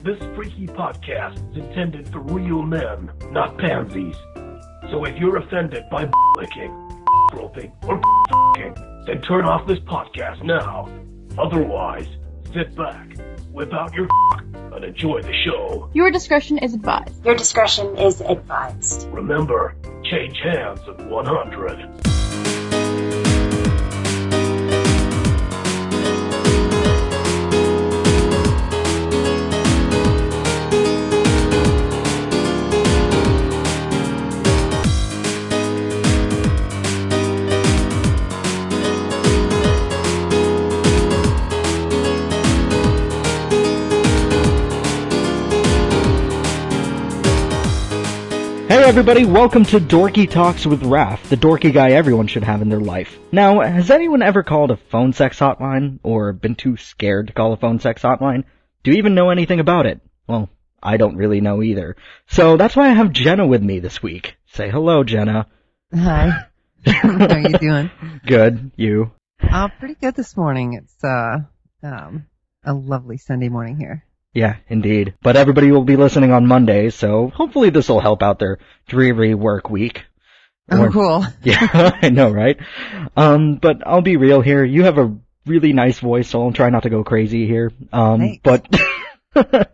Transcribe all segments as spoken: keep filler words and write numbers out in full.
This freaky podcast is intended for real men, not pansies. So if you're offended by licking, groping, or f***ing, then turn off this podcast now. Otherwise, sit back, whip out your f***, and enjoy the show. Your discretion is advised. Your discretion is advised. Remember, change hands at one hundred. Hey everybody, welcome to Dorky Talks with Raph, the dorky guy everyone should have in their life. Now, has anyone ever called a phone sex hotline, or been too scared to call a phone sex hotline? Do you even know anything about it? Well, I don't really know either. So that's why I have Jenna with me this week. Say hello, Jenna. Hi. How are you doing? Good. You? Uh, pretty good this morning. It's uh, um, a lovely Sunday morning here. Yeah, indeed. But everybody will be listening on Monday, so hopefully this will help out their dreary work week. Oh, Or, cool. Yeah, I know, right? Um, but I'll be real here. You have a really nice voice, so I'll try not to go crazy here. Um, Thanks. But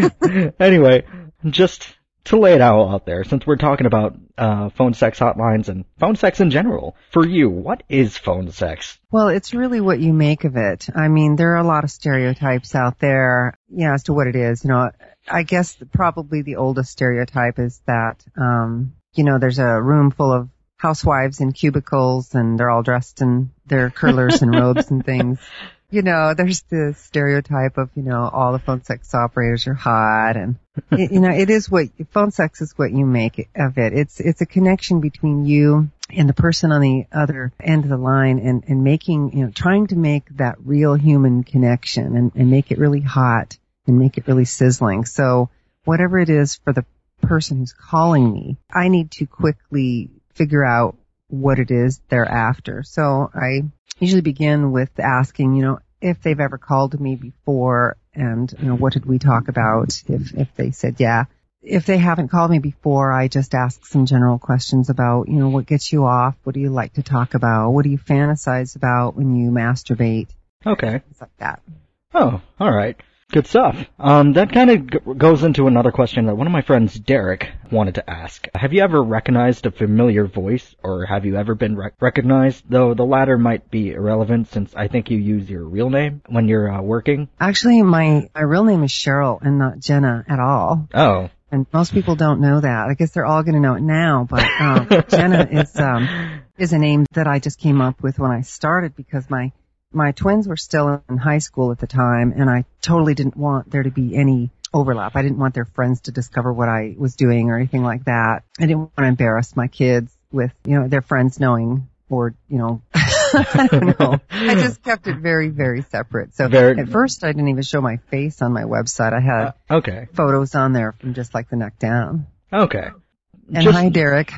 anyway, just to lay it all out there, since we're talking about uh, phone sex hotlines and phone sex in general, for you, what is phone sex? Well, it's really what you make of it. I mean, there are a lot of stereotypes out there, you know, as to what it is. You know, I guess probably the oldest stereotype is that, um, you know, there's a room full of housewives in cubicles and they're all dressed in their curlers and robes and things. You know, there's the stereotype of, you know, all the phone sex operators are hot and, it, you know, it is what, phone sex is what you make of it. It's, it's a connection between you and the person on the other end of the line and, and making, you know, trying to make that real human connection and, and make it really hot and make it really sizzling. So whatever it is for the person who's calling me, I need to quickly figure out what it is they're after. So I usually begin with asking, you know, if they've ever called me before and, you know, what did we talk about? If, if they said, yeah. If they haven't called me before, I just ask some general questions about, you know, what gets you off? What do you like to talk about? What do you fantasize about when you masturbate? Okay. Things like that. Oh, alright. Good stuff. Um, that kind of g- goes into another question that one of my friends, Derek, wanted to ask. Have you ever recognized a familiar voice, or have you ever been rec- recognized? Though the latter might be irrelevant since I think you use your real name when you're uh, working. Actually, my, my real name is Cheryl and not Jenna at all. Oh. And most people don't know that. I guess they're all going to know it now, but um, Jenna is um, is a name that I just came up with when I started because my my twins were still in high school at the time, and I totally didn't want there to be any overlap. I didn't want their friends to discover what I was doing or anything like that. I didn't want to embarrass my kids with, you know, their friends knowing or, you know, I don't know. I just kept it very, very separate. So very... at first I didn't even show my face on my website. I had uh, okay. photos on there from just like the neck down. Okay. And just... hi, Derek.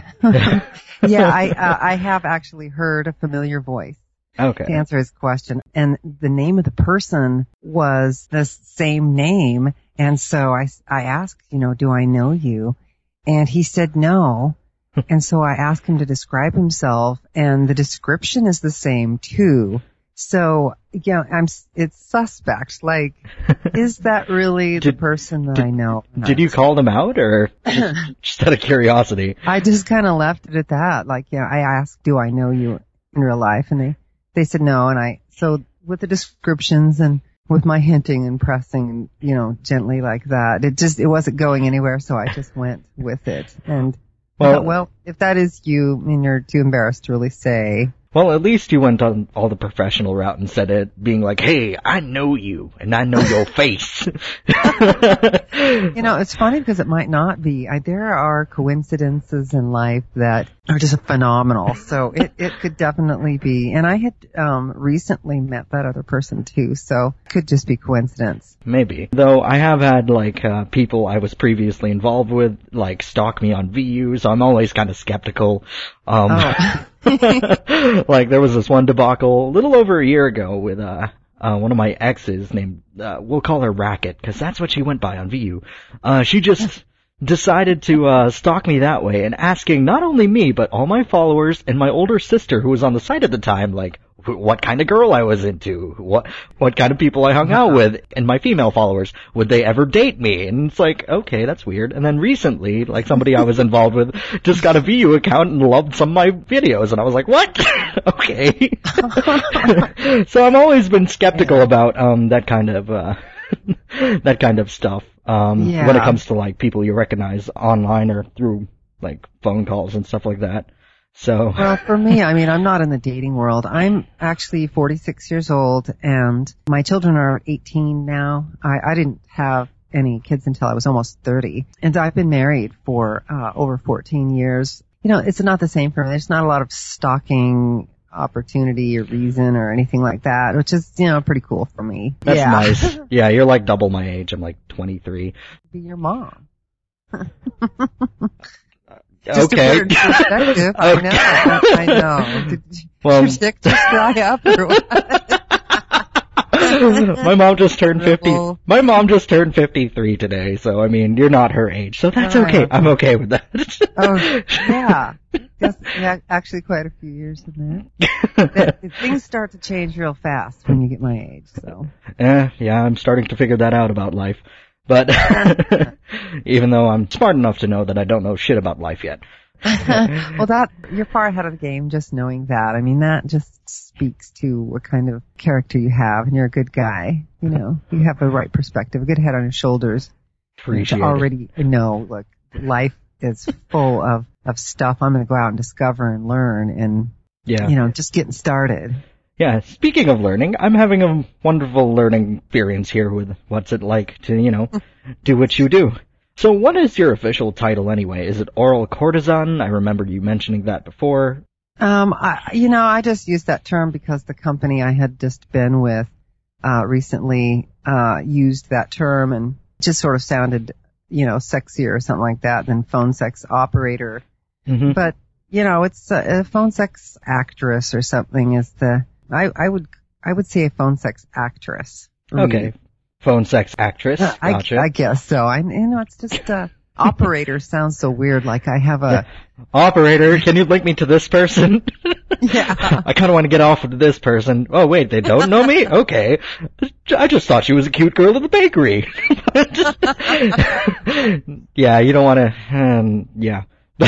Yeah, I uh, I have actually heard a familiar voice. Okay. To answer his question. And the name of the person was the same name. And so I, I asked, you know, do I know you? And he said no. And so I asked him to describe himself, and the description is the same too. So, yeah, I'm, it's suspect. Like, is that really did, the person that did, I know? Did you call them out, or just, just out of curiosity? I just kind of left it at that. Like, yeah, I asked, do I know you in real life? And they, they said no. And I, so with the descriptions and with my hinting and pressing, you know, gently like that, it just, it wasn't going anywhere. So I just went with it. And, well, uh, well, if that is you, I mean, you're too embarrassed to really say. Well, at least you went on all the professional route instead of being like, hey, I know you, and I know your face. You know, it's funny because it might not be. I, there are coincidences in life that are just phenomenal. So it, it could definitely be. And I had um recently met that other person too, so it could just be coincidence. Maybe. Though I have had, like, uh, people I was previously involved with, like, stalk me on V U, so I'm always kind of skeptical. Um, oh. Like, there was this one debacle a little over a year ago with, uh, uh, one of my exes named, uh, we'll call her Racket, because that's what she went by on V U. Uh, she just decided to uh, stalk me that way, and asking not only me, but all my followers and my older sister, who was on the site at the time, like, what kind of girl I was into, what what kind of people I hung out with, and my female followers, would they ever date me? And it's like, okay, that's weird. And then recently, like, somebody I was involved with just got a V U account and loved some of my videos, and I was like, what? Okay. So I've always been skeptical yeah. about um that kind of uh that kind of stuff um yeah. when it comes to, like, people you recognize online or through, like, phone calls and stuff like that. So. Well, for me, I mean, I'm not in the dating world. I'm actually forty-six years old, and my children are eighteen now. I, I didn't have any kids until I was almost thirty, and I've been married for uh, over fourteen years. You know, it's not the same for me. There's not a lot of stalking opportunity or reason or anything like that, which is, you know, pretty cool for me. That's yeah. nice. Yeah, you're like double my age. I'm like twenty-three. Be your mom. Okay. Just to put it in perspective, I know, I know. Did Well, your stick just dry up or what? my mom just turned fifty. Dribble. My mom just turned fifty-three today, so I mean, you're not her age, so that's Oh, okay. okay. I'm okay with that. Oh, yeah. Guess, yeah, actually quite a few years in that. that. Things start to change real fast when you get my age, so. Eh, yeah, I'm starting to figure that out about life. But even though I'm smart enough to know that I don't know shit about life yet. Well, that, you're far ahead of the game just knowing that. I mean, that just speaks to what kind of character you have, and you're a good guy. You know, you have the right perspective, a good head on your shoulders. Appreciate to it. already know, look, life is full of, of stuff I'm going to go out and discover and learn, and, Yeah. you know, just getting started. Yeah, speaking of learning, I'm having a wonderful learning experience here with what's it like to, you know, do what you do. So what is your official title anyway? Is it oral courtesan? I remember you mentioning that before. Um, I, you know, I just used that term because the company I had just been with, uh, recently, uh, used that term, and just sort of sounded, you know, sexier or something like that than phone sex operator. Mm-hmm. But, you know, it's a, a phone sex actress or something is the, I, I would, I would say a phone sex actress. Really. Okay. Phone sex actress. Uh, I, Gotcha. I guess so. I, you know, it's just, uh, operator sounds so weird. Like I have a, Operator, can you link me to this person? yeah. I kind of want to get off with this person. Oh, wait, they don't know me? Okay. I just thought she was a cute girl at the bakery. Yeah, you don't want to, um, yeah.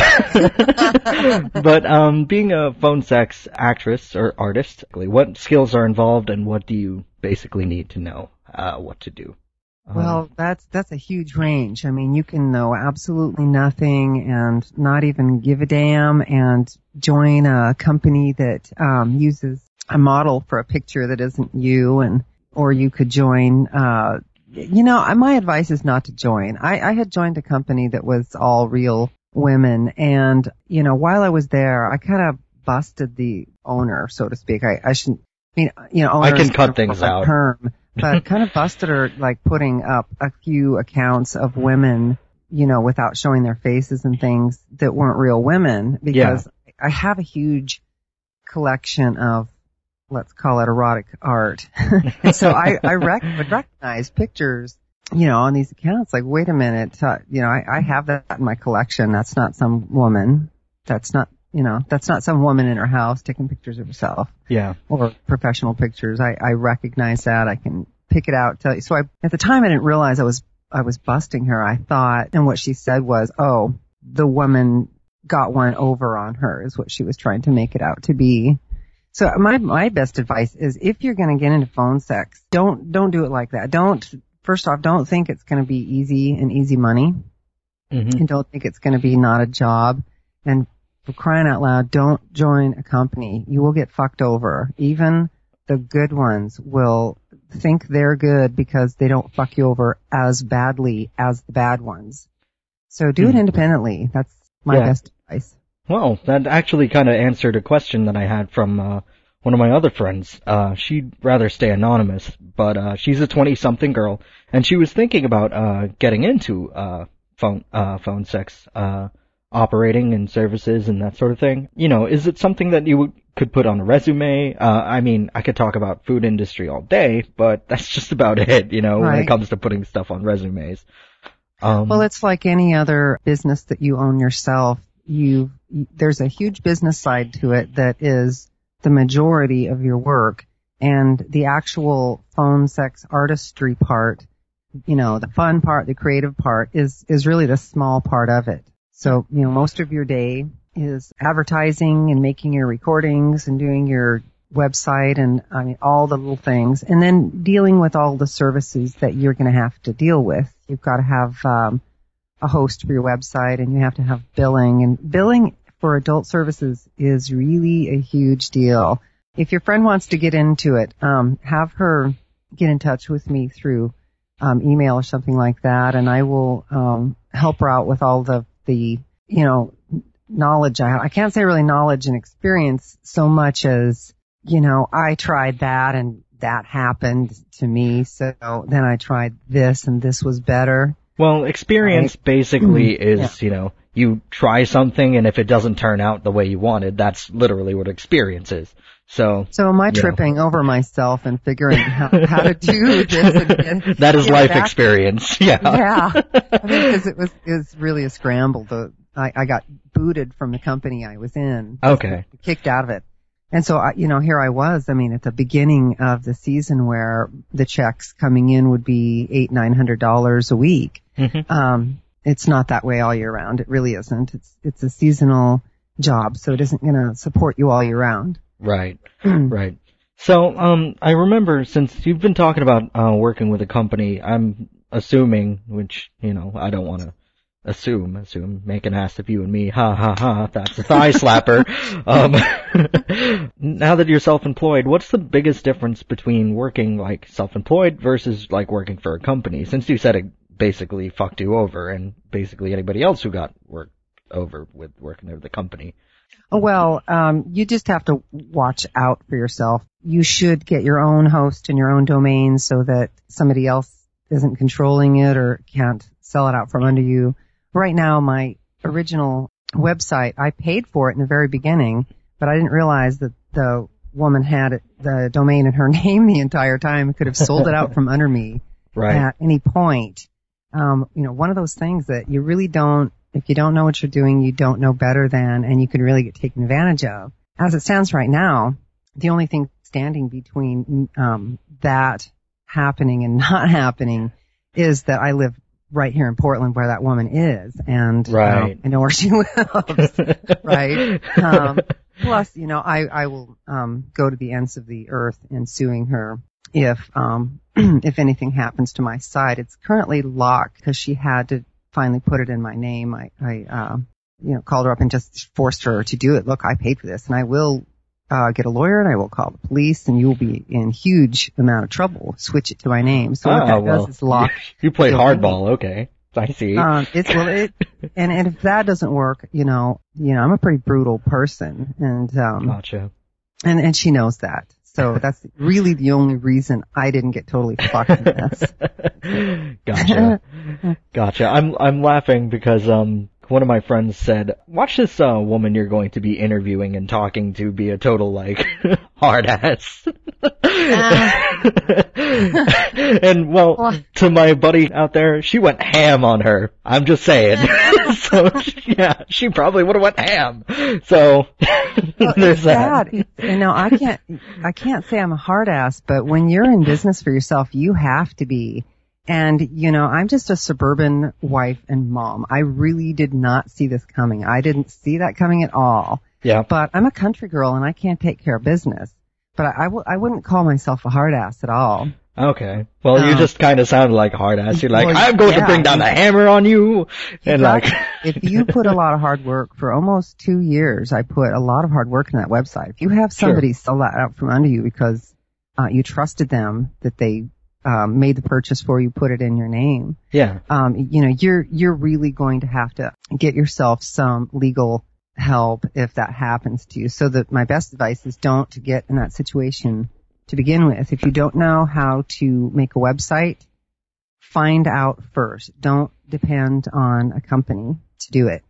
But um, being a phone sex actress or artist, what skills are involved, and what do you basically need to know uh, what to do? Um, Well, that's that's a huge range. I mean, you can know absolutely nothing and not even give a damn, and join a company that um, uses a model for a picture that isn't you, and or you could join. Uh, you know, my advice is not to join. I, I had joined a company that was all real women, and you know, while I was there, I kind of busted the owner, so to speak. I, I shouldn't. I mean, you know, I owner can is cut sort of things a out. term, but kind of busted her, like putting up a few accounts of women, you know, without showing their faces and things that weren't real women, because I have a huge collection of, let's call it erotic art. And so I, I rec- would recognize pictures, you know, on these accounts, like, wait a minute, uh, you know, I, I have that in my collection. That's not some woman. That's not, you know, that's not some woman in her house taking pictures of herself. Yeah. Or professional pictures. I, I recognize that. I can pick it out. Tell you. So I, at the time I didn't realize I was, I was busting her. I thought, and what she said was, oh, the woman got one over on her is what she was trying to make it out to be. So my, my best advice is, if you're going to get into phone sex, don't, don't do it like that. Don't, first off, don't think it's going to be easy and easy money. Mm-hmm. And don't think it's going to be not a job. And for crying out loud, don't join a company. You will get fucked over. Even the good ones will think they're good because they don't fuck you over as badly as the bad ones. So do it independently. That's my Yeah. best advice. Well, that actually kind of answered a question that I had from uh, one of my other friends. Uh, she'd rather stay anonymous, but uh, she's a twenty-something girl, and she was thinking about uh, getting into uh, phone uh, phone sex uh, operating and services and that sort of thing. You know, is it something that you would, could put on a resume? Uh, I mean, I could talk about food industry all day, but that's just about it, you know, Right. when it comes to putting stuff on resumes. Um, Well, it's like any other business that you own yourself. You, there's a huge business side to it that is the majority of your work, and the actual phone sex artistry part, you know, the fun part, the creative part is, is really the small part of it. So, you know, most of your day is advertising and making your recordings and doing your website and, I mean, all the little things, and then dealing with all the services that you're going to have to deal with. You've got to have um, a host for your website, and you have to have billing. And billing for adult services is really a huge deal. If your friend wants to get into it, um, have her get in touch with me through um, email or something like that, and I will um, help her out with all the, the you know, knowledge I have. I can't say really knowledge and experience so much as, you know, I tried that and that happened to me, so then I tried this and this was better. Well, experience Right. basically is, Yeah. you know, you try something and if it doesn't turn out the way you wanted, that's literally what experience is. So, So am I you know. tripping over myself and figuring out how to do this and, and that is get life back- experience. Yeah. Yeah. I mean, because it was, it was really a scramble. The, I, I got booted from the company I was in. Okay. Kicked out of it. And so, I, you know, here I was, I mean, at the beginning of the season where the checks coming in would be eight, nine hundred dollars a week. Mhm. Um, it's not that way all year round. It really isn't. It's, it's a seasonal job, so it isn't going to support you all year round. Right. Right. So, um, I remember since you've been talking about, uh, working with a company, I'm assuming, which, you know, I don't want to assume, assume, make an ass of you and me, ha ha ha, that's a thigh slapper. Um, now that you're self-employed, what's the biggest difference between working, like, self-employed versus, like, working for a company? Since you said it basically fucked you over, and basically anybody else who got worked over with working at the company. Well, um, you just have to watch out for yourself. You should get your own host and your own domain so that somebody else isn't controlling it or can't sell it out from under you. Right now, my original website, I paid for it in the very beginning, but I didn't realize that the woman had it, the domain in her name the entire time, could have sold it out from under me Right. at any point. Um, you know, one of those things that you really don't, if you don't know what you're doing, you don't know better than, and you can really get taken advantage of. As it stands right now, the only thing standing between um, that happening and not happening is that I live right here in Portland where that woman is, and Right. um, I know where she lives, right? Um, plus, you know, I, I will um, go to the ends of the earth in suing her if um, if anything happens to my site. It's currently locked because she had to finally put it in my name. I, I uh, you know, called her up and just forced her to do it. Look, I paid for this, and I will uh, get a lawyer, and I will call the police, and you will be in huge amount of trouble. Switch it to my name. So what Ah, that well, does is lock. You played the- hardball, okay. I see. Um, it's well, it, and, and if that doesn't work, you know, you know, I'm a pretty brutal person, and um, Gotcha. and and she knows that. So that's really the only reason I didn't get totally fucked in this. Gotcha. Gotcha. I'm I'm laughing because um one of my friends said, watch this uh woman you're going to be interviewing and talking to be a total like hard ass. And well, to my buddy out there, she went ham on her. I'm just saying. So yeah, she probably would have went ham. So Well, there's it's that. sad. It's, you know, I can't, I can't say I'm a hard ass, but when you're in business for yourself, you have to be. And, you know, I'm just a suburban wife and mom. I really did not see this coming. I didn't see that coming at all. Yeah. But I'm a country girl and I can't take care of business. But I, I, w- I wouldn't call myself a hard ass at all. Okay. Well, you Um, just kind of sounded like a hard ass. You're like, well, I'm going to yeah, bring down the I mean- hammer on you. And like, if you put a lot of hard work for almost two years, I put a lot of hard work in that website. If you have somebody sell that out from under you because uh, you trusted them that they um, made the purchase for you, put it in your name, yeah. um, you know, you're you're really going to have to get yourself some legal help if that happens to you. So that my best advice is don't get in that situation to begin with. If you don't know how to make a website, find out first. Don't depend on a company to do it.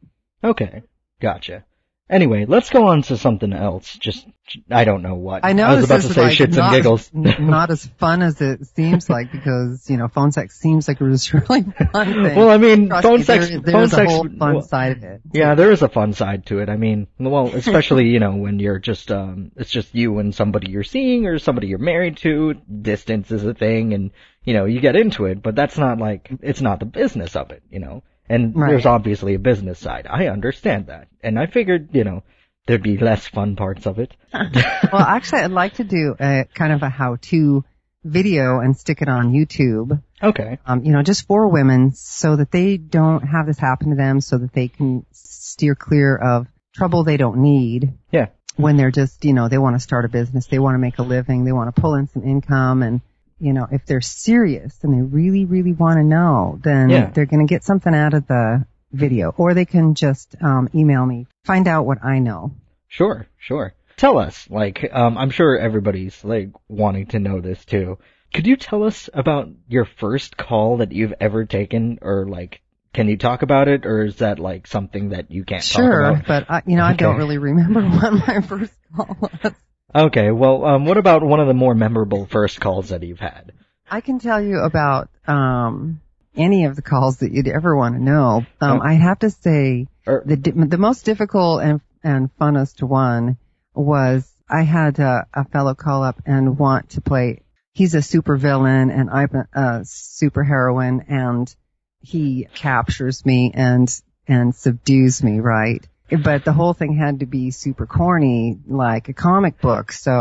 Okay, gotcha. Anyway, let's go on to something else. Just, I don't know what. I know I was this about is to say like shits not, and giggles. not as fun as it seems like because, you know, phone sex seems like it was really fun thing. Well, I mean, Trust phone me, sex, there, phone there's a sex, whole fun well, side of it. yeah, there is a fun side to it. I mean, well, especially, you know, when you're just, um, it's just you and somebody you're seeing or somebody you're married to, distance is a thing and, you know, you get into it, but that's not like, it's not the business of it, you know? And Right. there's obviously a business side. I understand that. And I figured, you know, there'd be less fun parts of it. Well, actually, I'd like to do a kind of a how-to video and stick it on YouTube. Okay. Um, you know, just for women so that they don't have this happen to them so that they can steer clear of trouble they don't need. Yeah. When they're just, you know, they want to start a business, they want to make a living, they want to pull in some income and, you know, if they're serious and they really, really want to know, then Yeah. they're going to get something out of the video. Or they can just um, email me, find out what I know. Sure, sure. Tell us, like, um, I'm sure everybody's, like, wanting to know this too. Could you tell us about your first call that you've ever taken, or, like, can you talk about it, or is that, like, something that you can't Sure, talk about? but, I, you know, I Okay. don't really remember what my first call was. Okay, well, um, what about one of the more memorable first calls that you've had? I can tell you about um any of the calls that you'd ever want to know. Um, Oh. I have to say Or, the di- the most difficult and and funnest one was I had a, a fellow call up and want to play. He's a super villain and I'm a, a super heroine, and he captures me and and subdues me, right? But the whole thing had to be super corny, like a comic book. So,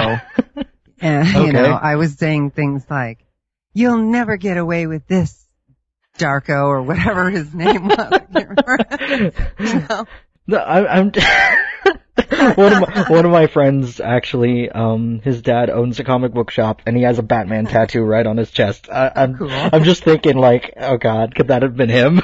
and, you Okay. know, I was saying things like, "You'll never get away with this, Darko," or whatever his name was. I can't remember. You know? No, I, I'm. one of my, one of my friends actually, um, his dad owns a comic book shop, and he has a Batman tattoo right on his chest. I, I'm, Cool. I'm just thinking, like, oh God, could that have been him?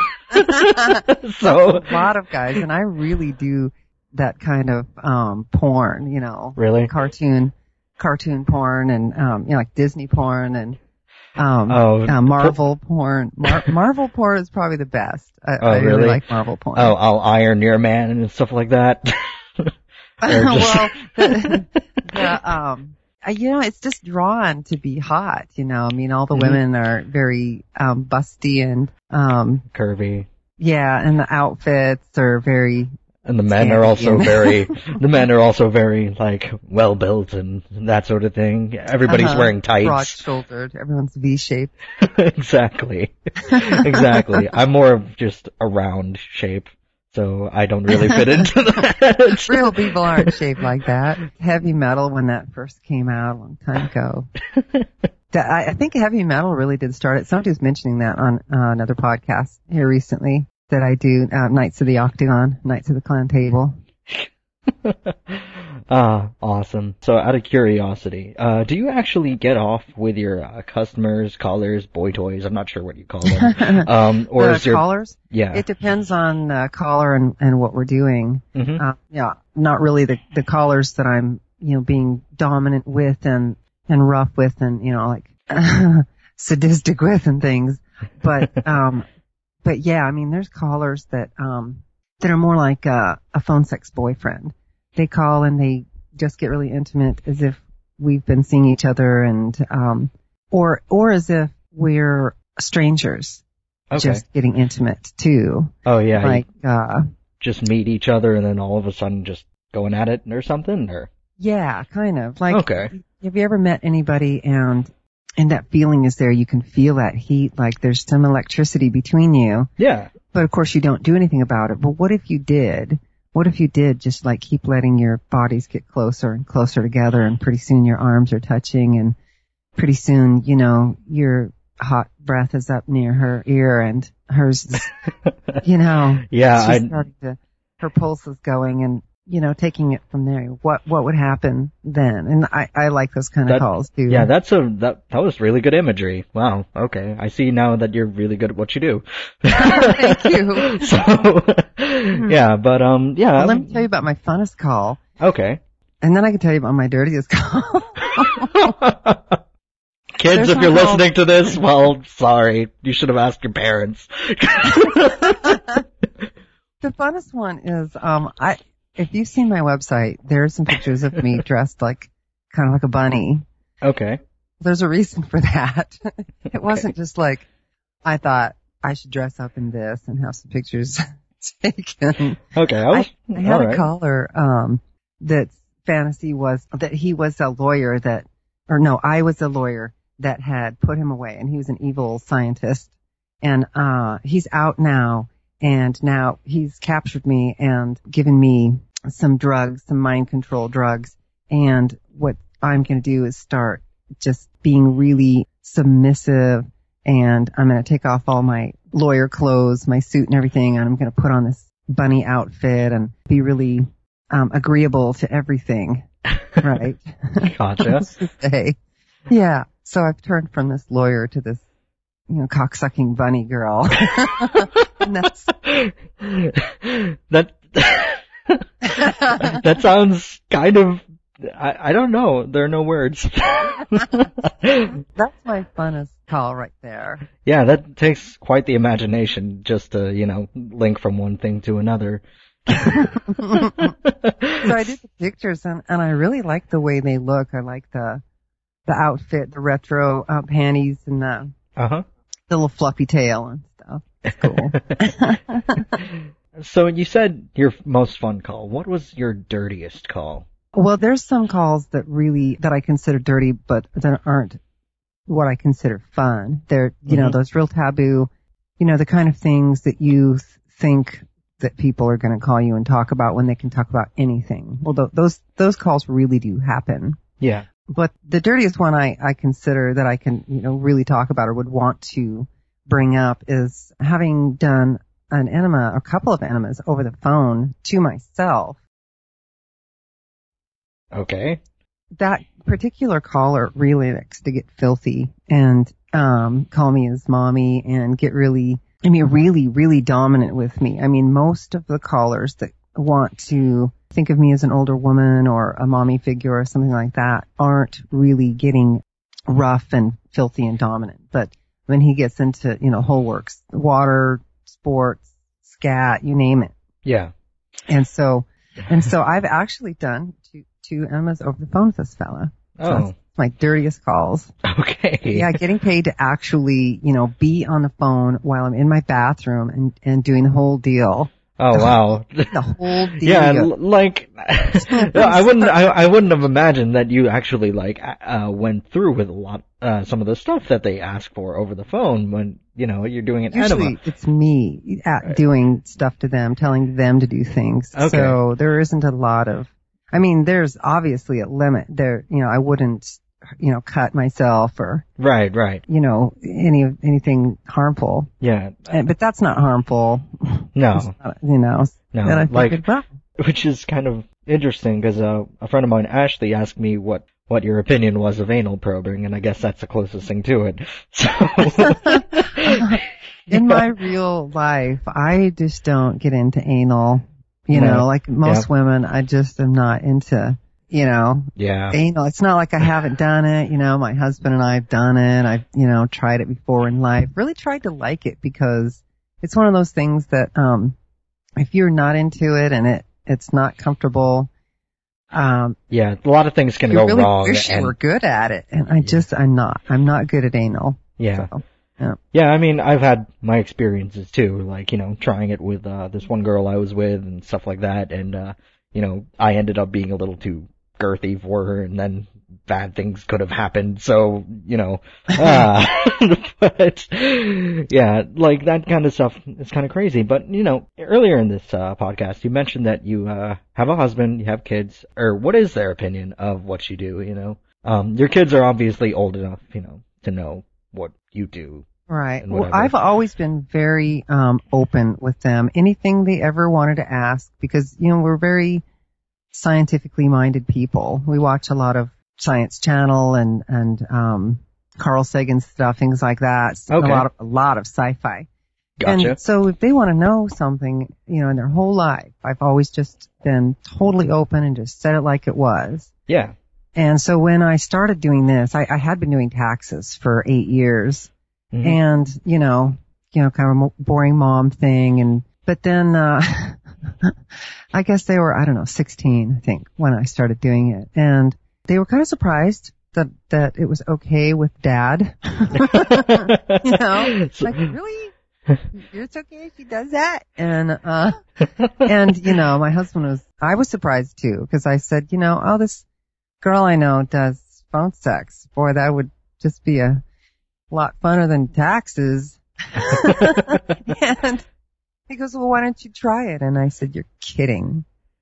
So, A lot of guys, and I really do that kind of um porn, you know, really? cartoon, cartoon porn, and um, you know, like Disney porn and um, Oh, uh, Marvel porn. Mar- Marvel porn is probably the best. I, Oh, I really? really? like Marvel porn. Oh, I'll iron your man and stuff like that. Or just- well, the, the, um, uh, you know, it's just drawn to be hot. You know, I mean, all the Mhm. women are very um busty and um, Curvy. yeah, and the outfits are very. And the men are Scanty also and- very, the men are also very, like, well built and that sort of thing. Everybody's uh-huh, wearing tights. broad-shouldered. Everyone's V-shaped. Exactly. Exactly. I'm more of just a round shape, so I don't really fit into that. Real people aren't shaped like that. Heavy metal, when that first came out a long time ago. That- I I think heavy metal really did start it. Somebody was mentioning that on uh, another podcast here recently that I do, uh, Knights of the Octagon, Knights of the Clan Table. Ah, awesome. So out of curiosity, uh, do you actually get off with your uh, customers, callers, boy toys? I'm not sure what you call them. Um, or the is your, callers? yeah. It depends on the caller and, and what we're doing. Mhm. Uh, yeah, not really the, the callers that I'm, you know, being dominant with and, and rough with and, you know, like, sadistic with and things. But, um, but yeah, I mean, there's callers that, um, that are more like a, a phone sex boyfriend. They call and they just get really intimate as if we've been seeing each other and, um, or, or as if we're strangers. Okay. Just getting intimate too. Oh yeah. Like, you uh, just meet each other and then all of a sudden just going at it or something, or? yeah, kind of. Like, Okay. have you ever met anybody and, and that feeling is there? You can feel that heat, like there's some electricity between you, Yeah. but of course you don't do anything about it. But what if you did? What if you did just like keep letting your bodies get closer and closer together, and pretty soon your arms are touching, and pretty soon, you know, your hot breath is up near her ear and hers is, you know, Yeah, she's I- starting to, her pulse is going, and, you know, taking it from there. What, what would happen then? And I, I like those kind of That- calls too. Yeah, that's a, that, that was really good imagery. Wow. Okay. I see now that you're really good at what you do. Thank you. So, yeah, but, um, yeah. Well, let me tell you about my funnest call, Okay. and then I can tell you about my dirtiest call. Kids, There's if one you're called- listening to this, well, sorry. You should have asked your parents. The funnest one is, um, I, if you've seen my website, there are some pictures of me dressed like, kind of like a bunny. Okay. There's a reason for that. It wasn't just like, I thought I should dress up in this and have some pictures taken. Okay. I, was, I, I had all a right. caller, um, that fantasy was that he was a lawyer that, or no, I was a lawyer that had put him away, and he was an evil scientist. And, uh, he's out now, and now he's captured me and given me some drugs, some mind control drugs. And what I'm going to do is start just being really submissive, and I'm going to take off all my lawyer clothes, my suit and everything, and I'm going to put on this bunny outfit and be really um agreeable to everything. Right? Gotcha. Say. Yeah. So I've turned from this lawyer to this, you know, cocksucking bunny girl. And that's that that sounds kind of, I, I don't know. There are no words. that's my funnest call right there. Yeah, that takes quite the imagination just to, you know, link from one thing to another. So I did the pictures, and, and I really like the way they look. I like the the outfit, the retro uh, panties, and the, uh-huh. the little fluffy tail and stuff. It's cool. So you said your most fun call. What was your dirtiest call? Well, there's some calls that really, that I consider dirty, but that aren't what I consider fun. They're, you Mm-hmm. know, those real taboo, you know, the kind of things that you th- think that people are going to call you and talk about when they can talk about anything. Well, th- those, those calls really do happen. Yeah. But the dirtiest one I, I consider that I can, you know, really talk about or would want to bring up is having done an enema, a couple of enemas over the phone to myself. Okay. That particular caller really likes to get filthy and um call me his mommy and get really, I mean, really, really dominant with me. I mean, most of the callers that want to think of me as an older woman or a mommy figure or something like that aren't really getting rough and filthy and dominant. But when he gets into, you know, whole works, water, sports, scat, you name it. Yeah. And so, and so I've actually done two, two enemas over the phone with this fella. So Oh. that's my dirtiest calls. Okay. Yeah, getting paid to actually, you know, be on the phone while I'm in my bathroom and, and doing the whole deal. Oh, wow. The whole deal. Yeah, l- like, I wouldn't, I, I wouldn't have imagined that you actually, like, uh, went through with a lot, uh, some of the stuff that they ask for over the phone when, you know, you're doing an Usually enema. it's me at doing stuff to them, telling them to do things. Okay. So there isn't a lot of, I mean, there's obviously a limit there. You know, I wouldn't, you know, cut myself or, Right, right. you know, any anything harmful. Yeah. And, but that's not harmful. No. It's not, you know. No, And I like- figured, well, Which is kind of interesting because, uh, a friend of mine, Ashley, asked me what, what your opinion was of anal probing, and I guess that's the closest thing to it. So. in my real life, I just don't get into anal. You Right. know, like most Yeah. women, I just am not into, you know, Yeah. anal. It's not like I haven't done it. You know, my husband and I have done it. I've, you know, tried it before in life. Really tried to like it because it's one of those things that, um, if you're not into it and it, it's not comfortable, um, Yeah, a lot of things can you go really wrong. wish you and- were good at it. And I just, I'm not. I'm not good at anal. Yeah. So, yeah. Yeah, I mean, I've had my experiences too, like, you know, trying it with, uh, this one girl I was with and stuff like that, and, uh, you know, I ended up being a little too girthy for her, and then bad things could have happened, so, you know, uh, but, yeah, like, that kind of stuff is kind of crazy, but, you know, earlier in this, uh, podcast, you mentioned that you, uh, have a husband, you have kids, or what is their opinion of what you do, you know? Um, your kids are obviously old enough, you know, to know what you do. Right. And Well, whatever. I've always been very um open with them. Anything they ever wanted to ask, because, you know, we're very scientifically minded people. We watch a lot of Science Channel and and um Carl Sagan stuff, things like that. Okay. A lot of a lot of sci-fi. Gotcha. And so if they want to know something, you know, in their whole life, I've always just been totally open and just said it like it was. Yeah. And so when I started doing this, I, I had been doing taxes for eight years. Mhm. And, you know, you know, kind of a mo- boring mom thing. And, but then, uh, I guess they were, I don't know, sixteen, I think, when I started doing it. And they were kind of surprised that, that it was okay with Dad. You know, like, really? It's okay if she does that? And, uh, and, you know, my husband was, I was surprised too, because I said, you know, oh, this girl I know does phone sex. Boy, that would just be a lot funner than taxes. And he goes, well, why don't you try it? And I said, you're kidding.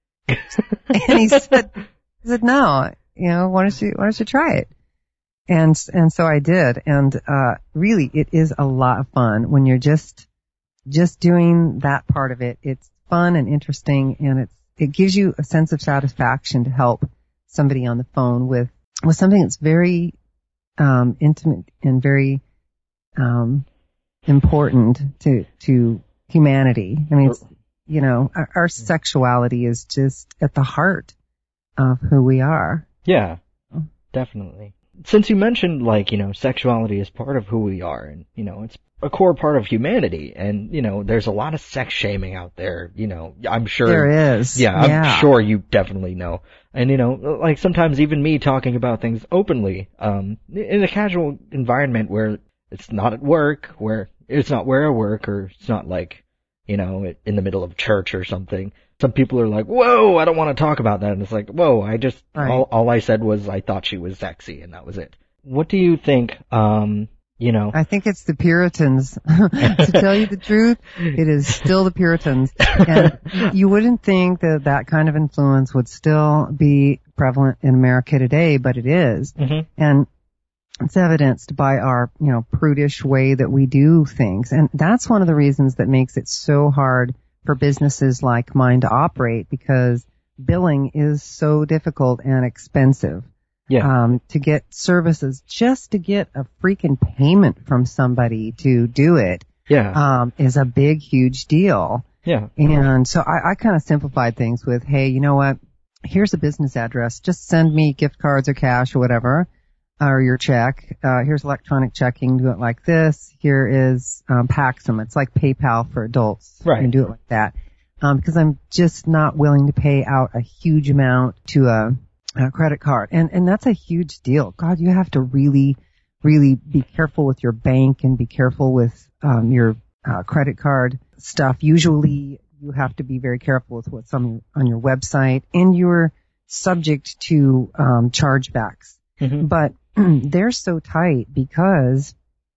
And he said, he said, no, you know, why don't you, why don't you try it? And, and so I did. And, uh, really, it is a lot of fun when you're just, just doing that part of it. It's fun and interesting, and it's, it gives you a sense of satisfaction to help somebody on the phone with, with something that's very, um, intimate and very, um, important to, to humanity. I mean, it's, you know, our, our sexuality is just at the heart of who we are. Yeah, definitely. Since you mentioned, like, you know, sexuality is part of who we are, and, you know, it's a core part of humanity, and, you know, there's a lot of sex shaming out there, you know, I'm sure. There is. Yeah, I'm yeah. sure you definitely know. And, you know, like, sometimes even me talking about things openly, um, in a casual environment where it's not at work, where it's not where I work, or it's not like, you know, in the middle of church or something. Some people are like, whoa, I don't want to talk about that. And it's like, whoa, I just, right. all, all I said was I thought she was sexy, and that was it. What do you think, um, you know? I think it's the Puritans. To tell you the truth, it is still the Puritans. And you wouldn't think that that kind of influence would still be prevalent in America today, but it is. Mm-hmm. And it's evidenced by our, you know, prudish way that we do things. And that's one of the reasons that makes it so hard for businesses like mine to operate, because billing is so difficult and expensive. Yeah. Um, to get services, just to get a freaking payment from somebody to do it, Yeah. um, is a big, huge deal. Yeah. And so I, I kind of simplified things with, hey, you know what? Here's a business address. Just send me gift cards or cash or whatever, or your check. Uh, here's electronic checking. Do it like this. Here is um, Paxum. It's like PayPal for adults. Right. You can do it like that. Um, because I'm just not willing to pay out a huge amount to a, a credit card. And, and that's a huge deal. God, you have to really, really be careful with your bank and be careful with, um, your, uh, credit card stuff. Usually you have to be very careful with what's on, on your website, and you're subject to, um, chargebacks. Mm-hmm. But they're so tight because,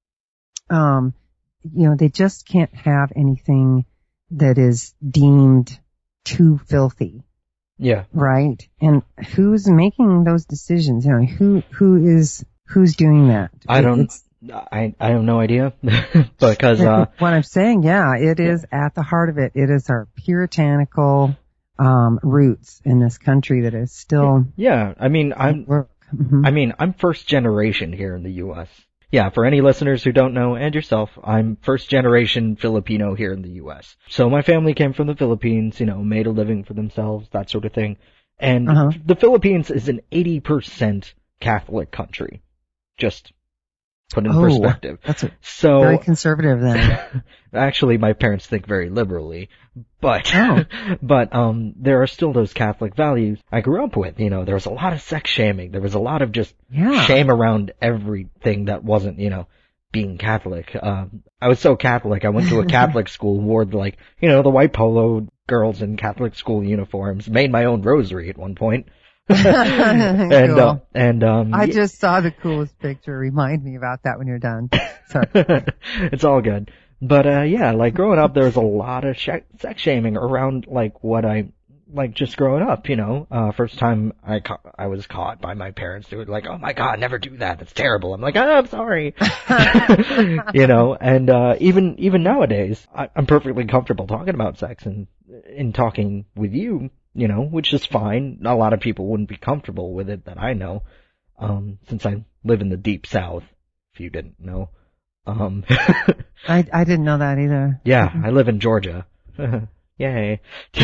um, you know, they just can't have anything that is deemed too filthy. Yeah. Right? And who's making those decisions? You know, who, who is, who's doing that? I don't, It's, I, I have no idea. Because, uh, what I'm saying, yeah, it is at the heart of it. It is our puritanical, um, roots in this country that is still. Yeah. I mean, I'm, mm-hmm. I mean, I'm first generation here in the U S Yeah, for any listeners who don't know, and yourself, I'm first generation Filipino here in the U S So my family came from the Philippines, you know, made a living for themselves, that sort of thing. And Uh-huh. the Philippines is an eighty percent Catholic country. Just put in Oh, perspective. That's a, So, very conservative then. actually, my parents think very liberally, but, Oh. but, um, there are still those Catholic values I grew up with. You know, there was a lot of sex shaming. There was a lot of just Yeah. shame around everything that wasn't, you know, being Catholic. Um, I was so Catholic, I went to a Catholic school, wore like, you know, the white polo girls in Catholic school uniforms, made my own rosary at one point. and, Cool. uh, and, um, I yeah. just saw the coolest picture. Remind me about that when you're done. Sorry. It's all good. But, uh, yeah, like growing up, there was a lot of sh- sex shaming around, like, what I, like, just growing up, you know. Uh, first time I ca- I was caught by my parents, they were like, oh my god, never do that, that's terrible. I'm like, oh, I'm sorry. You know, and, uh, even, even nowadays, I- I'm perfectly comfortable talking about sex and, in talking with you, you know, which is fine. A lot of people wouldn't be comfortable with it that I know, um, since I live in the deep south, if you didn't know. Um, I, I didn't know that either. yeah, I live in Georgia. Yay.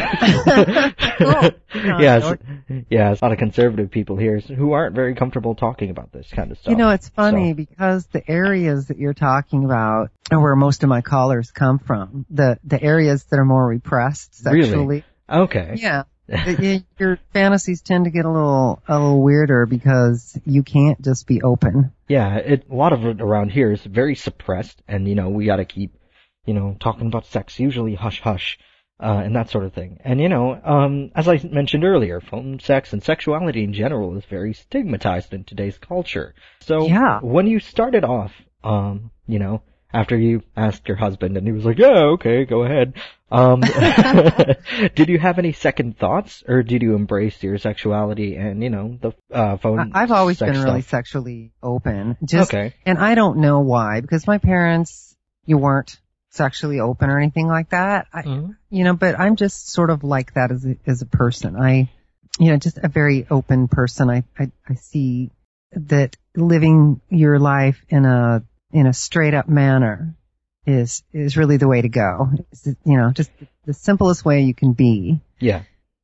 Cool. Yes, yes, a lot of conservative people here who aren't very comfortable talking about this kind of stuff. You know, it's funny So- because the areas that you're talking about are where most of my callers come from. The the areas that are more repressed sexually. Really? Okay. Yeah. It- it- your fantasies tend to get a little a little weirder because you can't just be open. Yeah, it, a lot of it around here is very suppressed, and, you know, we gotta keep, you know, talking about sex, usually hush-hush, uh, and that sort of thing. And, you know, um, as I mentioned earlier, phone sex and sexuality in general is very stigmatized in today's culture. So, Yeah. when you started off, um, you know, after you asked your husband, and he was like, yeah, okay, go ahead, um, did you have any second thoughts, or did you embrace your sexuality and, you know, the, uh, phone I- I've always sex been really stuff? sexually open. Just, Okay. And I don't know why, because my parents, you weren't sexually open or anything like that. I, Mhm. You know, but I'm just sort of like that as a, as a person. I, you know, just a very open person. I, I, I see that living your life in a, in a straight up manner is, is really the way to go. It's, you know, just the simplest way you can be. Yeah.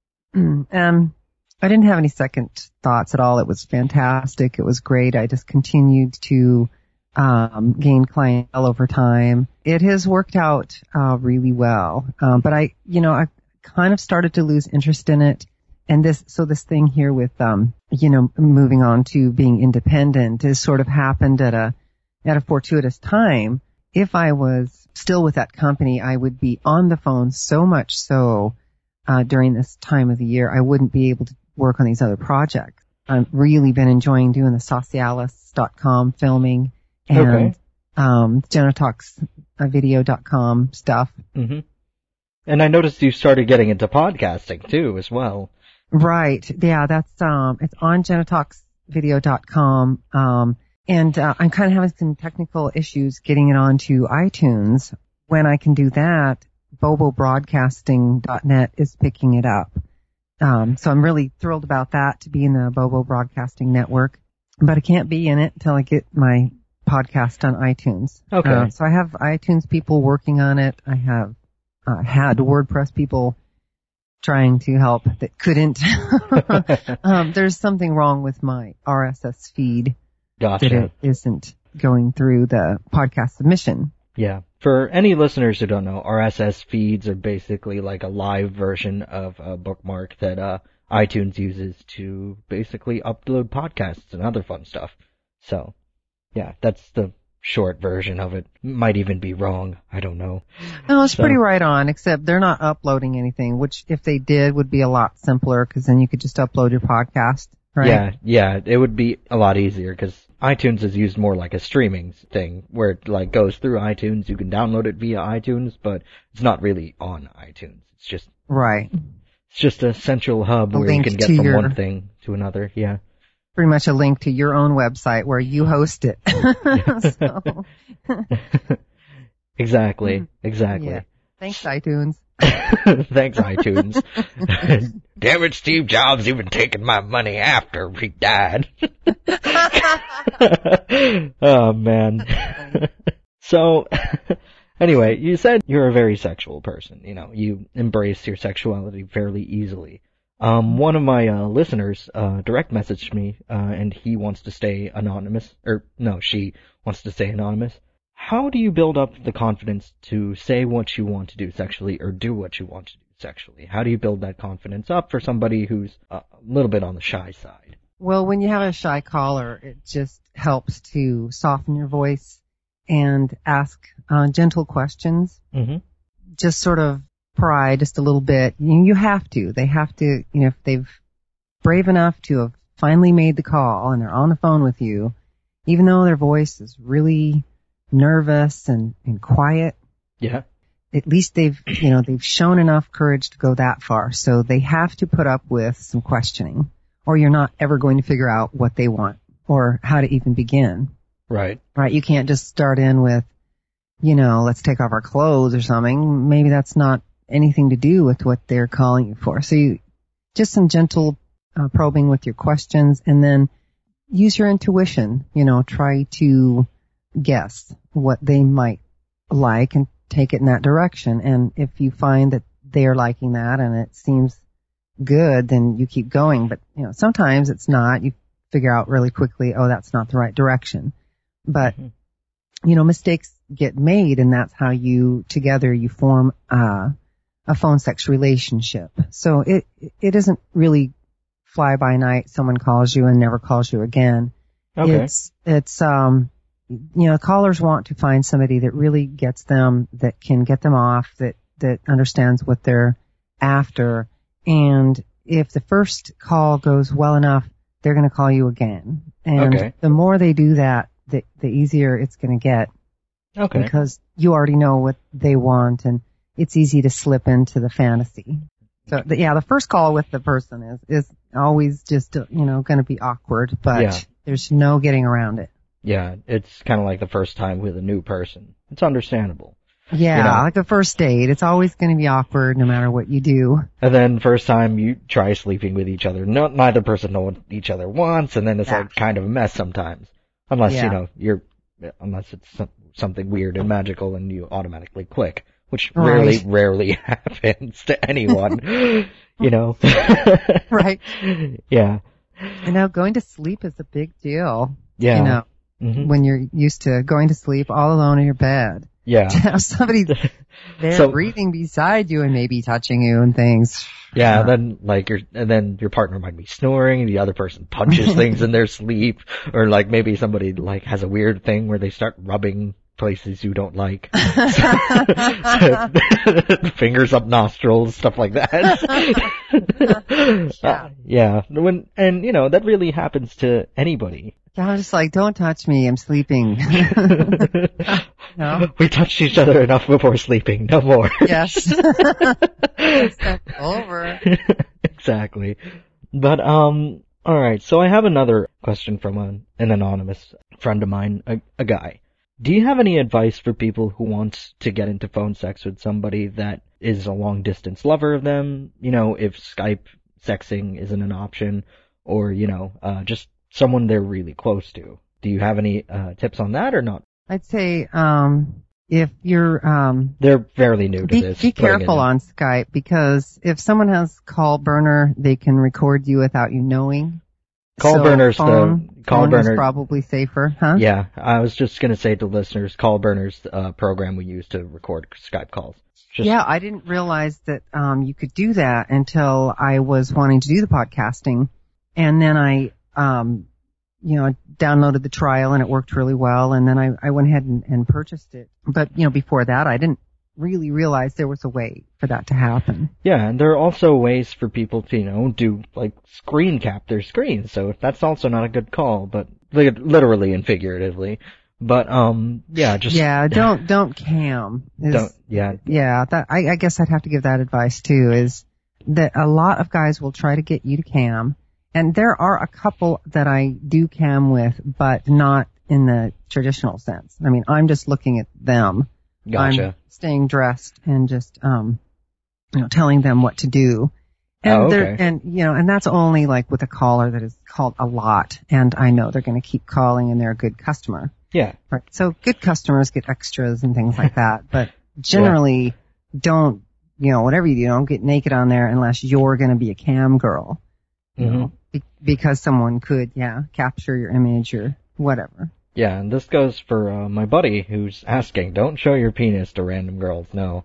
Um, I didn't have any second thoughts at all. It was fantastic. It was great. I just continued to um, gain clientele over time. It has worked out uh, really well. Um, but I, you know, I kind of started to lose interest in it. And this, so this thing here with, um, you know, moving on to being independent has sort of happened at a, at a fortuitous time. If I was still with that company, I would be on the phone so much so uh, during this time of the year, I wouldn't be able to work on these other projects. I've really been enjoying doing the Socialis dot com filming and Okay. um, Genotox video dot com stuff. hmm And I noticed you started getting into podcasting too, as well. Right. Yeah, that's um it's on Genotox video dot com. Um and uh, I'm kind of having some technical issues getting it onto iTunes. When I can do that, Bobo Broadcasting dot net is picking it up. Um so I'm really thrilled about that, to be in the Bobo Broadcasting network. But I can't be in it until I get my podcast on iTunes. Okay. Uh, so I have iTunes people working on it. I have uh, had WordPress people trying to help that couldn't. um, there's something wrong with my R S S feed that Gotcha. it isn't going through the podcast submission. Yeah. For any listeners who don't know, R S S feeds are basically like a live version of a bookmark that uh, iTunes uses to basically upload podcasts and other fun stuff. So, yeah, that's the short version of it. Might even be wrong. I don't know. No, it's So- pretty right on, except they're not uploading anything, which if they did would be a lot simpler, because then you could just upload your podcast, right? Yeah, yeah, it would be a lot easier because iTunes is used more like a streaming thing where it like goes through iTunes. You can download it via iTunes, but it's not really on iTunes. It's just Right. it's just a central hub A where you link can get to from your- one thing to another. Yeah. Pretty much a link to your own website where you host it. So, Exactly. Exactly. yeah. Thanks, iTunes. Thanks, iTunes. Damn it, Steve Jobs even taking my money after he died. Oh, man. So, anyway, you said you're a very sexual person. You know, you embrace your sexuality fairly easily. Um, one of my uh, listeners uh, direct messaged me, uh, and he wants to stay anonymous. Or, no, she wants to stay anonymous. How do you build up the confidence to say what you want to do sexually or do what you want to do sexually? How do you build that confidence up for somebody who's a little bit on the shy side? Well, when you have a shy caller, it just helps to soften your voice and ask uh, gentle questions. Mm-hmm. Just sort of pry just a little bit. You, you have to. They have to, you know, if they've brave enough to have finally made the call and they're on the phone with you, even though their voice is really nervous and, and quiet, Yeah. at least they've, you know, they've shown enough courage to go that far. So they have to put up with some questioning, or you're not ever going to figure out what they want or how to even begin. Right. Right? You can't just start in with, you know, let's take off our clothes or something. Maybe that's not anything to do with what they're calling you for. So you, just some gentle uh, probing with your questions, and then use your intuition. You know, try to guess what they might like and take it in that direction. And if you find that they're liking that and it seems good, then you keep going. But, you know, sometimes it's not. You figure out really quickly, oh, that's not the right direction. But, mm-hmm. you know, mistakes get made, and that's how you, together, you form uh, a phone sex relationship. So it it isn't really fly by night. Someone calls you and never calls you again. Okay. It's it's um you know, callers want to find somebody that really gets them, that can get them off, that that understands what they're after. And if the first call goes well enough, they're going to call you again. And Okay. the more they do that, the the easier it's going to get. Okay. Because you already know what they want, and it's easy to slip into the fantasy. So, the, yeah, the first call with the person is, is always just, uh, you know, going to be awkward, but Yeah. there's no getting around it. Yeah, it's kind of like the first time with a new person. It's understandable. Yeah, You know? like a first date. It's always going to be awkward no matter what you do. And then first time you try sleeping with each other, no, neither person know what each other wants, and then it's Yeah. like kind of a mess sometimes. Unless, Yeah. you know, you're, unless it's some, something weird and magical and you automatically click, which Right. rarely, rarely happens to anyone, you know? Right. Yeah. And now going to sleep is a big deal. Yeah. You know, hmm when you're used to going to sleep all alone in your bed. Yeah. To have somebody there So- breathing beside you and maybe touching you and things. Yeah, Uh, then like your and then your partner might be snoring, the other person punches things in their sleep, or like maybe somebody like has a weird thing where they start rubbing places you don't like. Fingers up nostrils, stuff like that. Uh, yeah. When and you know, that really happens to anybody. I was just like, don't touch me, I'm sleeping. No? We touched each other enough before sleeping, no more. Yes. It's over. Exactly. But, um, alright, so I have another question from a, an anonymous friend of mine, a, a guy. Do you have any advice for people who want to get into phone sex with somebody that is a long distance lover of them? You know, if Skype sexing isn't an option, or, you know, uh, just someone they're really close to. Do you have any, uh, tips on that or not? I'd say, um, if you're, um, They're fairly new to be, this. be putting it careful in. on Skype, because if someone has call burner, they can record you without you knowing. Call So burner's the- phone, call phone burner- is probably safer, huh? Yeah, I was just gonna say to listeners, Callburner's uh, program we use to record Skype calls. Just, Yeah, I didn't realize that um you could do that until I was wanting to do the podcasting, and then I um you know downloaded the trial and it worked really well, and then I I went ahead and, and purchased it. But you know before that I didn't really realize there was a way for that to happen. Yeah, and there are also ways for people to, you know, do, like, screen cap their screens, so that's also not a good call, but, like, literally and figuratively. But, um, yeah, just... Yeah, don't don't cam. Is, Don't, yeah. Yeah, that I, I guess I'd have to give that advice too, is that a lot of guys will try to get you to cam, and there are a couple that I do cam with, but not in the traditional sense. I mean, I'm just looking at them. Gotcha. I'm staying dressed and just um you know telling them what to do. And Oh, they're okay. and you know, and that's only like with a caller that is called a lot, and I know they're gonna keep calling and they're a good customer. Yeah. Right. So good customers get extras and things like that, but generally don't, you know, whatever you do, don't get naked on there unless you're going to be a cam girl. You hmm know, be- because someone could, yeah, capture your image or whatever. Yeah, and this goes for uh, my buddy who's asking, don't show your penis to random girls, no.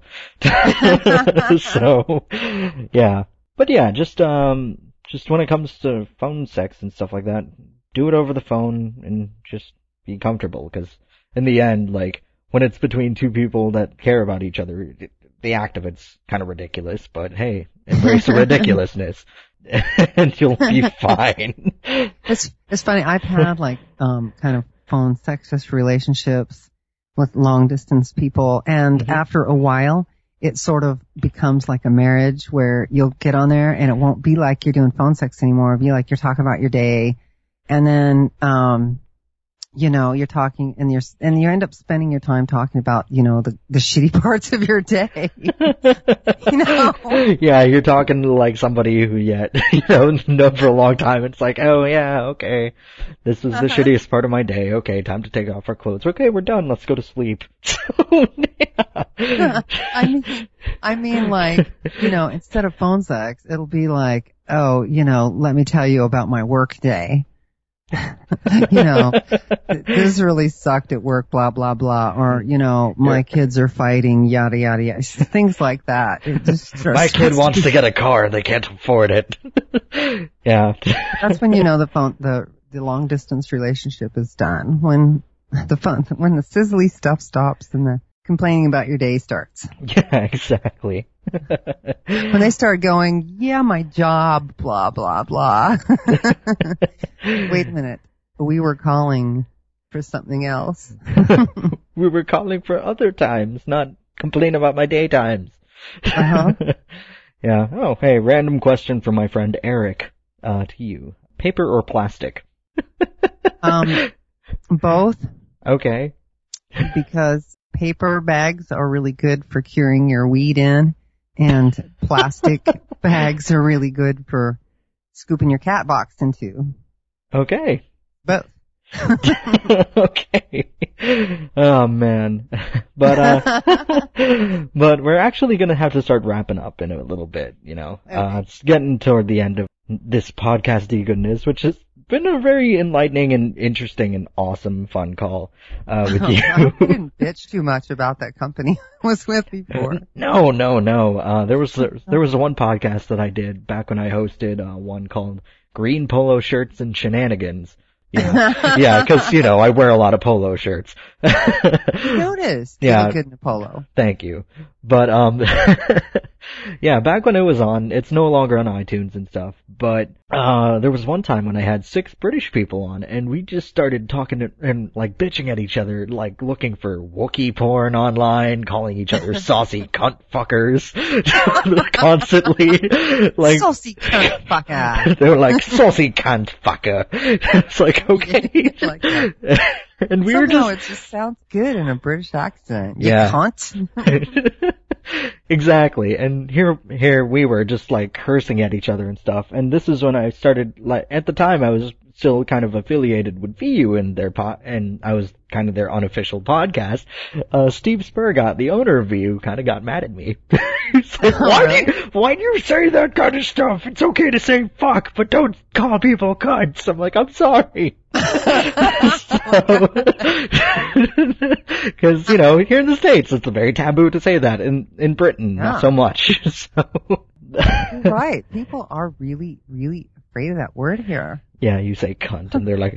So, yeah. But yeah, just, um, just when it comes to phone sex and stuff like that, do it over the phone and just be comfortable, because in the end, like, when it's between two people that care about each other, it, the act of it's kind of ridiculous, but hey, embrace the ridiculousness, and you'll be fine. It's, it's funny. I've had like, um, kind of phone sexist relationships with long distance people, and Mhm. after a while, it sort of becomes like a marriage where you'll get on there and it won't be like you're doing phone sex anymore. It'll be like you're talking about your day, and then, um, you know, you're talking and you're, and you end up spending your time talking about, you know, the, the shitty parts of your day. You know? Yeah, you're talking to like somebody who yet, you know, known for a long time. It's like, oh yeah, okay. This was the shittiest part of my day. Okay, time to take off our clothes. Okay, we're done. Let's go to sleep. So, yeah. I mean, I mean, like, you know, instead of phone sex, it'll be like, oh, you know, let me tell you about my work day. you know, this really sucked at work, blah, blah, blah. Or, you know, my kids are fighting, yada, yada, yada. Things like that. It just my kid wants to get a car. They can't afford it. Yeah. That's when you know the phone, the, the long distance relationship is done. When the fun, when the sizzly stuff stops and the complaining about your day starts. Yeah, exactly. When they start going, yeah, my job, blah, blah, blah. Wait a minute. We were calling for something else. We were calling for other times, not complain about my daytimes. Uh-huh. Yeah. Oh, hey, random question from my friend Eric, uh, to you. Paper or plastic? um, both. Okay. Because paper bags are really good for curing your weed in, and plastic bags are really good for scooping your cat box into. Okay. Both. Okay. Oh man. But uh but we're actually going to have to start wrapping up in a little bit, you know. Okay. Uh it's getting toward the end of this podcast goodness, which has been a very enlightening and interesting and awesome fun call uh with you. I didn't bitch too much about that company I was with before. No, no, no. Uh there was there was one podcast that I did back when I hosted uh one called Green Polo Shirts and Shenanigans. Yeah, yeah, because, you know, I wear a lot of polo shirts. You noticed. You Yeah. look good in a polo. Thank you. But, um, yeah, back when it was on, it's no longer on iTunes and stuff, but, uh, there was one time when I had six British people on, and we just started talking to, and, like, bitching at each other, like, looking for Wookiee porn online, calling each other saucy cunt fuckers, constantly, like, Saucy cunt fucker. they were like, saucy cunt fucker. It's like, okay. Like that. And we Somehow were just, it just sounds good in a British accent. You Yeah. cunt. exactly. And here, here we were just like cursing at each other and stuff. And this is when I started, like, at the time I was still kind of affiliated with V U and their po- and I was kind of their unofficial podcast. Uh, Steve Spurgott, the owner of V U, kind of got mad at me. He's like, why do you, why do you say that kind of stuff? It's okay to say fuck, but don't call people cunts. I'm like, I'm sorry. Because, you know, here in the States, it's very taboo to say that. In in Britain, Yeah. not so much. So, You're right. People are really, really afraid of that word here. yeah, you say cunt, and they're like,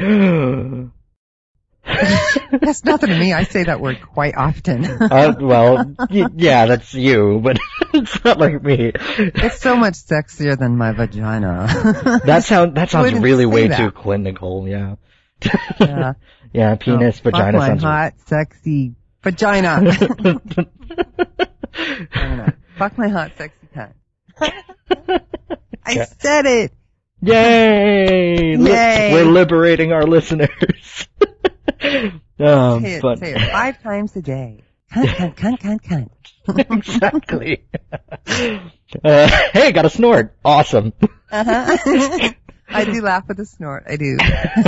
That's nothing to me. I say that word quite often. uh, well, y- yeah, that's you, but it's not like me. It's so much sexier than my vagina. That sound that sounds Wouldn't really say way that. too clinical. Yeah. Yeah. Yeah, penis, Oh, vagina fuck my sounds. hot, sexy vagina. I don't know. Fuck my hot, sexy cunt. I Okay. said it. Yay! Li- Yay. We're liberating our listeners. um, Say it, but say it five times a day. Cunt, cunt, cunt, cunt, cunt. exactly. Uh, hey, got a snort. Awesome. Uh-huh. I do laugh with a snort. I do.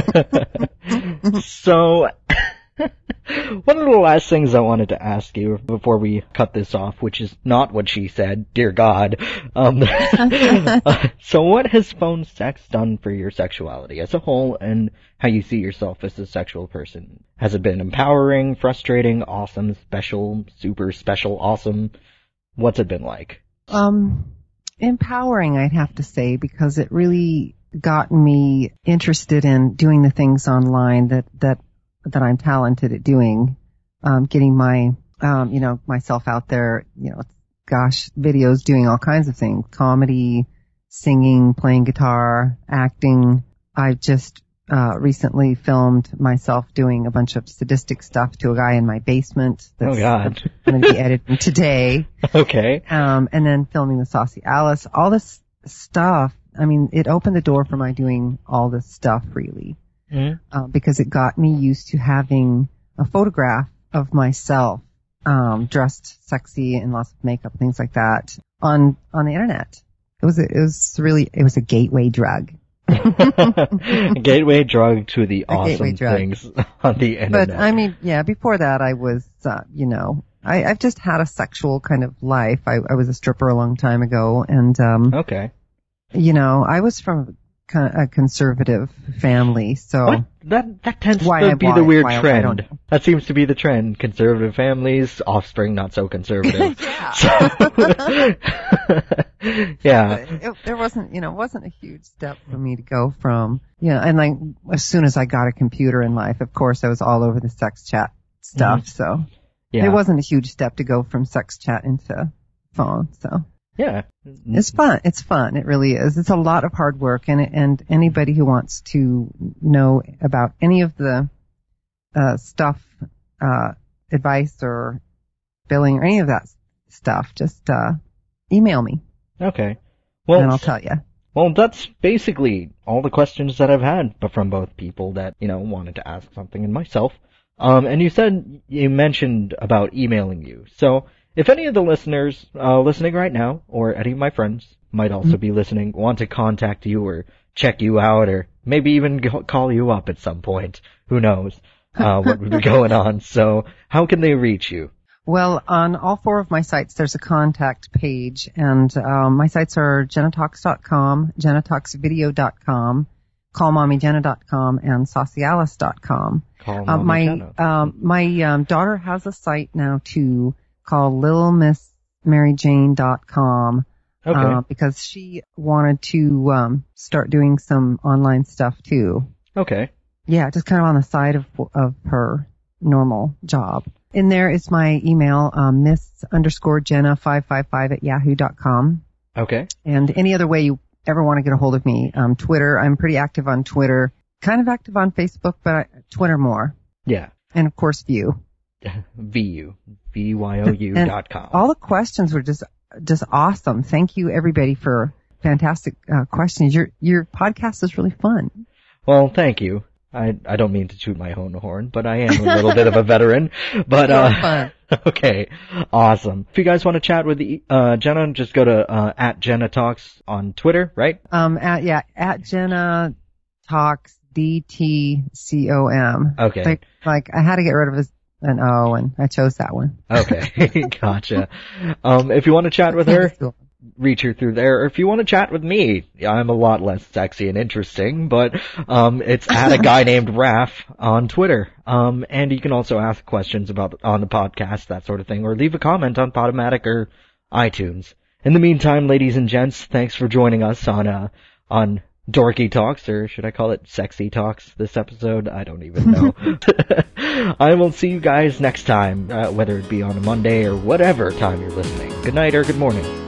So, one of the last things I wanted to ask you before we cut this off, which is not what she said, dear God. Um, uh, so what has phone sex done for your sexuality as a whole and how you see yourself as a sexual person? Has it been empowering, frustrating, awesome, special, super special, awesome? What's it been like? Um, empowering, I'd have to say, because it really got me interested in doing the things online that, that, that I'm talented at doing. Um, getting my, um, you know, myself out there, you know, gosh, videos doing all kinds of things, comedy, singing, playing guitar, acting. I've just, uh, recently filmed myself doing a bunch of sadistic stuff to a guy in my basement. That's Oh, God. going to be edited today. Okay. Um, and then filming the Saucy Alice, all this stuff. I mean, it opened the door for my doing all this stuff really, Mm-hmm. uh, because it got me used to having a photograph of myself, um, dressed sexy and lots of makeup, things like that on, on the internet. It was, a, it was really, it was a gateway drug. Gateway drug to the A gateway awesome drug. things on the internet. But I mean, yeah, before that I was, uh, you know, I, I've just had a sexual kind of life. I, I was a stripper a long time ago and, um, Okay. you know, I was from con- a conservative family, so What? That that tends Why to I be bought the it, weird why I- I trend. don't know. That seems to be the trend. Conservative families, offspring not so conservative. yeah. So, yeah. It, there wasn't, you know, it wasn't a huge step for me to go from, you know, and like as soon as I got a computer in life, of course, I was all over the sex chat stuff. Mhm. So Yeah. it wasn't a huge step to go from sex chat into phone. So Yeah. it's fun. It's fun. It really is. It's a lot of hard work, and and anybody who wants to know about any of the uh, stuff, uh, advice or billing or any of that stuff, just uh, email me. Okay. Well, and I'll tell you. Well, that's basically all the questions that I've had, but from both people that, you know, wanted to ask something and myself. Um, and you said, you mentioned about emailing you. So, if any of the listeners, uh, listening right now, or any of my friends might also be listening, want to contact you or check you out, or maybe even go- call you up at some point, who knows, uh, what would be going on. So, how can they reach you? Well, on all four of my sites, there's a contact page, and um, my sites are jenna talks dot com, jenna talks video dot com, call mommy jenna dot com, and saucy alice dot com. Call Uh, Mama my Jenna. um, my um, daughter has a site now too called little miss mary jane dot com Okay. uh, because she wanted to um, start doing some online stuff too. Okay. Yeah, just kind of on the side of of her normal job. In there is my email, um, miss underscore Jenna five five five at yahoo dot com. Okay. And any other way you ever want to get a hold of me, um, Twitter, I'm pretty active on Twitter, kind of active on Facebook, but I, Twitter more. Yeah. And of course, View. V U. V Y O U And dot com. all the questions were just, just awesome. Thank you everybody for fantastic uh, questions. Your, your podcast is really fun. Well, thank you. I I don't mean to toot my own horn, but I am a little bit of a veteran. But You're uh, fun. okay, awesome. If you guys want to chat with uh Jenna, just go to uh, at Jenna Talks on Twitter, right? Um, at, yeah, at Jenna Talks D T C O M. Okay. Like, like I had to get rid of a, an O, and I chose that one. Okay, gotcha. Um, if you want to chat with her, reach her through there. Or if you want to chat with me, I'm a lot less sexy and interesting, but um, it's at a guy named Raph on Twitter. Um, and you can also ask questions about on the podcast, that sort of thing, or leave a comment on Podomatic or iTunes. In the meantime, ladies and gents, thanks for joining us on uh on Dorky Talks, or should I call it Sexy Talks this episode? I don't even know. I will see you guys next time, uh, whether it be on a Monday or whatever time you're listening. Good night or good morning.